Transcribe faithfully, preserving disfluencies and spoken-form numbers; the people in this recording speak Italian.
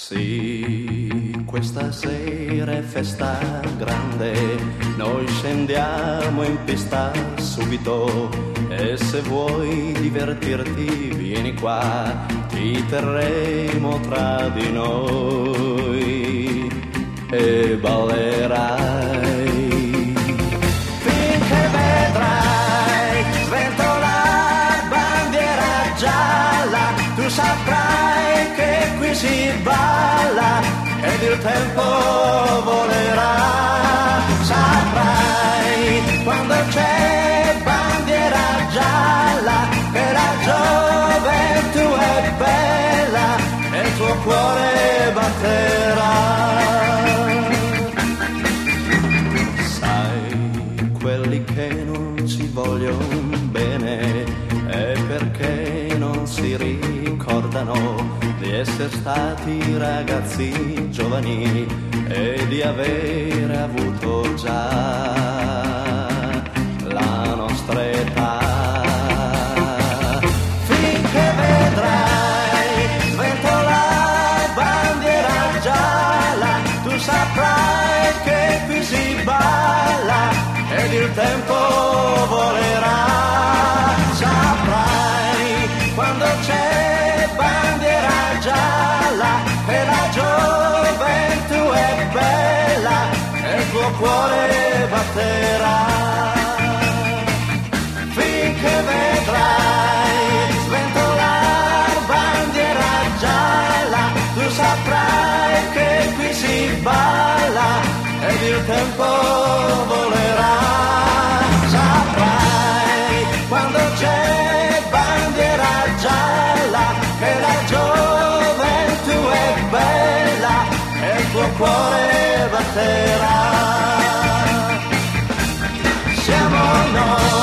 Sì, questa sera è festa grande, noi scendiamo in pista subito e se vuoi divertirti vieni qua, ti terremo tra di noi e ballerai finché vedrai sventolare bandiera gialla, tu saprai che qui si balla ed il tempo volerà, saprai quando c'è bandiera gialla che la gioventù è bella e il tuo cuore batterà. Sai, quelli che non ci vogliono bene è perché non si ricordano di essere stati ragazzi giovani e di avere avuto già la nostra età. Finché vedrai sventolare bandiera gialla, tu saprai che qui si balla ed il tempo volerà, saprai quando c'è bandiera gialla e la gioventù è bella e il tuo cuore batterà. Finché vedrai sventolare bandiera gialla, tu saprai che qui si balla ed il tempo volerà, saprai quando c'è bandiera gialla che la gioventù è bella e il tuo cuore batterà. Siamo noi